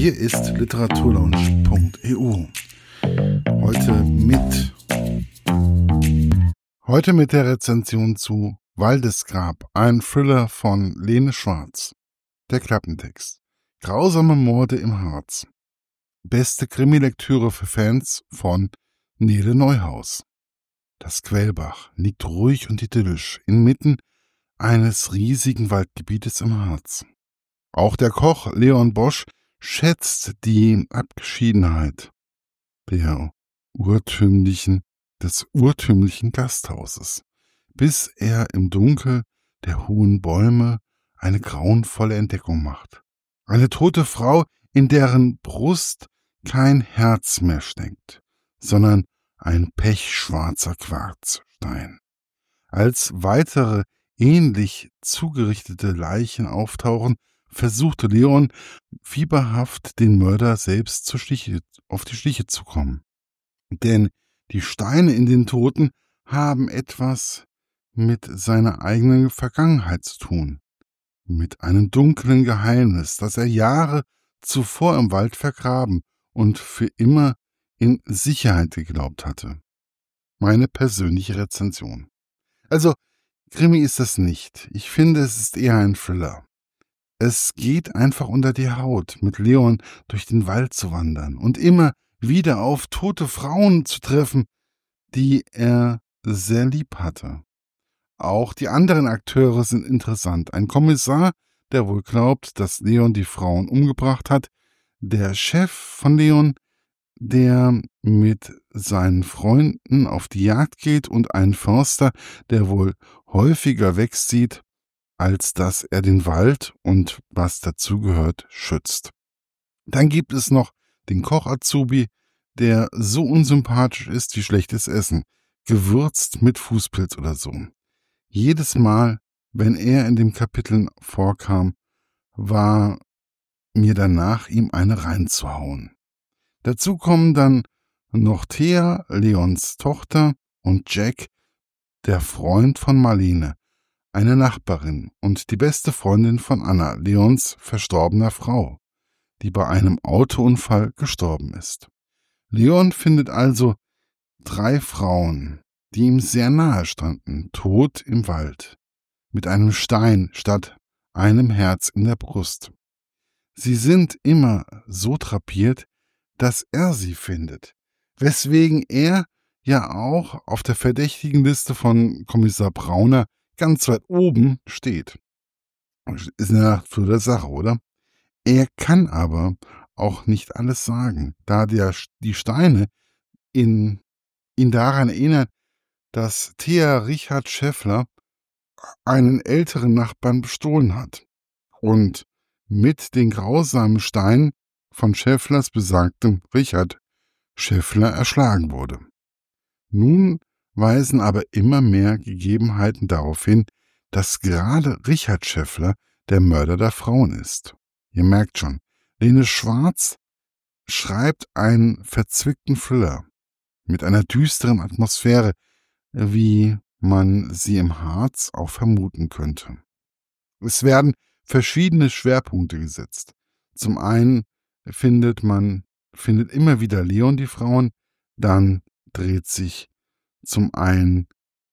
Hier ist literaturlaunch.eu. Heute mit der Rezension zu Waldesgrab, ein Thriller von Lene Schwarz. Der Klappentext. Grausame Morde im Harz. Beste Krimilektüre für Fans von Nele Neuhaus. Das Quellbach liegt ruhig und idyllisch inmitten eines riesigen Waldgebietes im Harz. Auch der Koch Leon Bosch schätzt die Abgeschiedenheit des urtümlichen Gasthauses, bis er im Dunkel der hohen Bäume eine grauenvolle Entdeckung macht. Eine tote Frau, in deren Brust kein Herz mehr steckt, sondern ein pechschwarzer Quarzstein. Als weitere ähnlich zugerichtete Leichen auftauchen, versuchte Leon fieberhaft den Mörder selbst auf die Schliche zu kommen. Denn die Steine in den Toten haben etwas mit seiner eigenen Vergangenheit zu tun. Mit einem dunklen Geheimnis, das er Jahre zuvor im Wald vergraben und für immer in Sicherheit geglaubt hatte. Meine persönliche Rezension. Also, Krimi ist das nicht. Ich finde, es ist eher ein Thriller. Es geht einfach unter die Haut, mit Leon durch den Wald zu wandern und immer wieder auf tote Frauen zu treffen, die er sehr lieb hatte. Auch die anderen Akteure sind interessant. Ein Kommissar, der wohl glaubt, dass Leon die Frauen umgebracht hat, der Chef von Leon, der mit seinen Freunden auf die Jagd geht, und ein Förster, der wohl häufiger wegsieht, als dass er den Wald und was dazugehört schützt. Dann gibt es noch den Koch-Azubi, der so unsympathisch ist wie schlechtes Essen, gewürzt mit Fußpilz oder so. Jedes Mal, wenn er in den Kapiteln vorkam, war mir danach, ihm eine reinzuhauen. Dazu kommen dann noch Thea, Leons Tochter, und Jack, der Freund von Marlene, eine Nachbarin und die beste Freundin von Anna, Leons verstorbener Frau, die bei einem Autounfall gestorben ist. Leon findet also 3 Frauen, die ihm sehr nahe standen, tot im Wald, mit einem Stein statt einem Herz in der Brust. Sie sind immer so drapiert, dass er sie findet, weswegen er ja auch auf der Verdächtigenliste von Kommissar Brauner ganz weit oben steht. Ist eine Natur der Sache, oder? Er kann aber auch nicht alles sagen, da die Steine ihn daran erinnern, dass Thea Richard Scheffler einen älteren Nachbarn bestohlen hat und mit den grausamen Steinen von Schefflers besagtem Richard Scheffler erschlagen wurde. Nun weisen aber immer mehr Gegebenheiten darauf hin, dass gerade Richard Scheffler der Mörder der Frauen ist. Ihr merkt schon, Lene Schwarz schreibt einen verzwickten Thriller mit einer düsteren Atmosphäre, wie man sie im Harz auch vermuten könnte. Es werden verschiedene Schwerpunkte gesetzt. Zum einen findet immer wieder Leon die Frauen, dann dreht sich zum anderen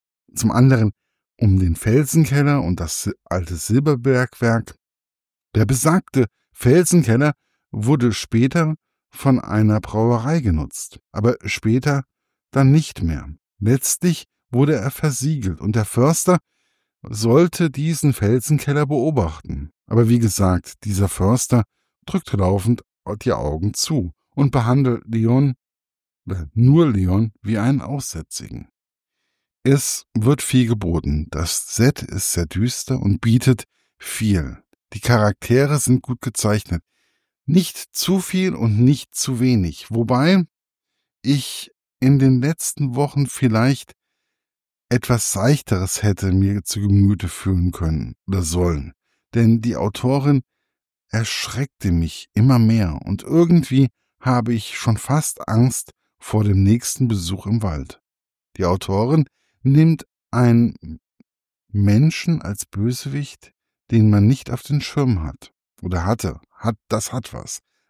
um den Felsenkeller und das alte Silberbergwerk. Der besagte Felsenkeller wurde später von einer Brauerei genutzt, aber später dann nicht mehr. Letztlich wurde er versiegelt und der Förster sollte diesen Felsenkeller beobachten. Aber wie gesagt, dieser Förster drückte laufend die Augen zu und behandelt nur Leon wie einen Aussätzigen. Es wird viel geboten. Das Set ist sehr düster und bietet viel. Die Charaktere sind gut gezeichnet. Nicht zu viel und nicht zu wenig. Wobei ich in den letzten Wochen vielleicht etwas Seichteres hätte mir zu Gemüte führen können oder sollen. Denn die Autorin erschreckte mich immer mehr und irgendwie habe ich schon fast Angst vor dem nächsten Besuch im Wald. Die Autorin nimmt einen Menschen als Bösewicht, den man nicht auf den Schirm hat oder hatte. Das hat was.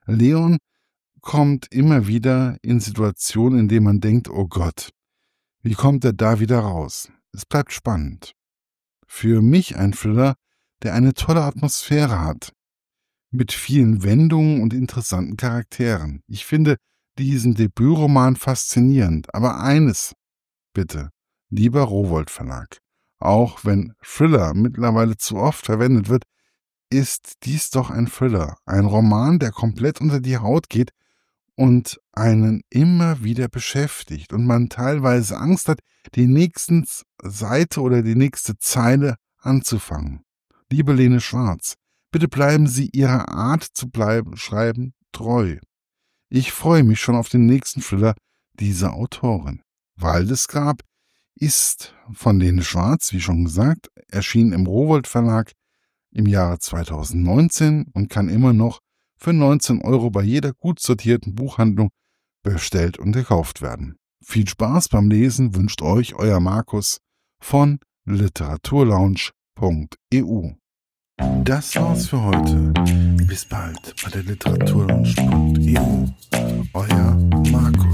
Leon kommt immer wieder in Situationen, in denen man denkt, oh Gott, wie kommt er da wieder raus? Es bleibt spannend. Für mich ein Thriller, der eine tolle Atmosphäre hat, mit vielen Wendungen und interessanten Charakteren. Ich finde diesen Debütroman faszinierend, aber eines bitte, lieber Rowohlt Verlag, auch wenn Thriller mittlerweile zu oft verwendet wird, ist dies doch ein Thriller, ein Roman, der komplett unter die Haut geht und einen immer wieder beschäftigt und man teilweise Angst hat, die nächste Seite oder die nächste Zeile anzufangen. Liebe Lene Schwarz, bitte bleiben Sie Ihrer Art zu schreiben treu. Ich freue mich schon auf den nächsten Thriller dieser Autorin. Waldesgrab ist von Lene Schwarz, wie schon gesagt, erschienen im Rowohlt Verlag im Jahre 2019 und kann immer noch für 19 € bei jeder gut sortierten Buchhandlung bestellt und gekauft werden. Viel Spaß beim Lesen wünscht euch euer Markus von literaturlaunch.eu. Das war's für heute. Bis bald bei der literaturlaunch.eu. Euer Markus.